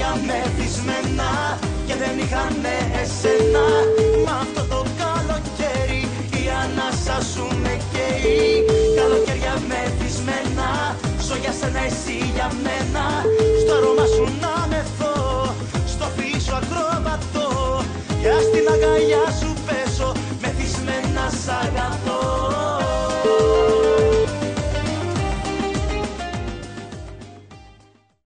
καλοκαίρια μεθυσμένα και δεν είχανε εσένα. Μα αυτό το καλοκαίρι η ανάσα σου με καίει. Καλοκαίρια μεθυσμένα, ζω για σένα εσύ για μένα. Στο αρώμα σου να μεθώ, στο φιλί σου ακροβατώ. Για στην αγκαλιά σου πέσω, μεθυσμένα σ' αγαπώ.